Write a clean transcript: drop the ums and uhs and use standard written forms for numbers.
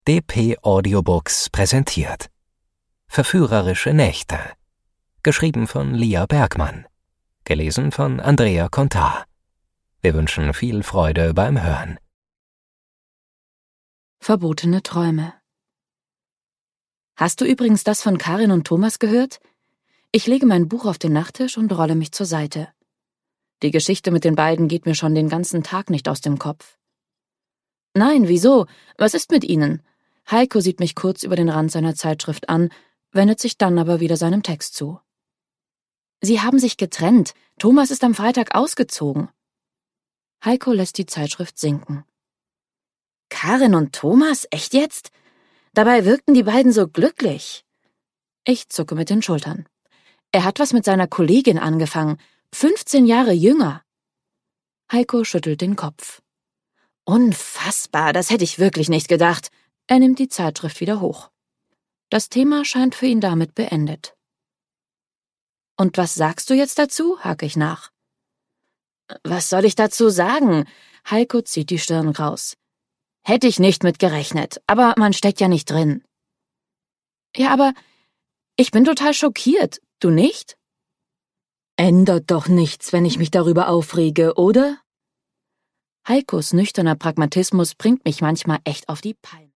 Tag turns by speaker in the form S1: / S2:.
S1: dp Audiobooks präsentiert Verführerische Nächte, geschrieben von Lia Bergmann, gelesen von Andrea Contar. Wir wünschen viel Freude beim Hören.
S2: Verbotene Träume. Hast du übrigens das von Karin und Thomas gehört? Ich lege mein Buch auf den Nachttisch und rolle mich zur Seite. Die Geschichte mit den beiden geht mir schon den ganzen Tag nicht aus dem Kopf. Nein, wieso? Was ist mit ihnen? Heiko sieht mich kurz über den Rand seiner Zeitschrift an, wendet sich dann aber wieder seinem Text zu. Sie haben sich getrennt. Thomas ist am Freitag ausgezogen. Heiko lässt die Zeitschrift sinken. Karin und Thomas? Echt jetzt? Dabei wirkten die beiden so glücklich. Ich zucke mit den Schultern. Er hat was mit seiner Kollegin angefangen, 15 Jahre jünger. Heiko schüttelt den Kopf. Unfassbar, das hätte ich wirklich nicht gedacht. Er nimmt die Zeitschrift wieder hoch. Das Thema scheint für ihn damit beendet. Und was sagst du jetzt dazu? Hake ich nach. Was soll ich dazu sagen? Heiko zieht die Stirn raus. Hätte ich nicht mit gerechnet, aber man steckt ja nicht drin. Ja, aber ich bin total schockiert. Du nicht? Ändert doch nichts, wenn ich mich darüber aufrege, oder? Heikos nüchterner Pragmatismus bringt mich manchmal echt auf die Palme.